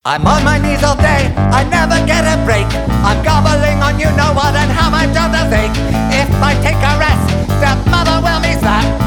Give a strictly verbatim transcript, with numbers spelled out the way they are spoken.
I'm on my knees all day, I never get a break. I'm gobbling on you know what and how my jaws are fake. If I take a rest, stepmother will me slap.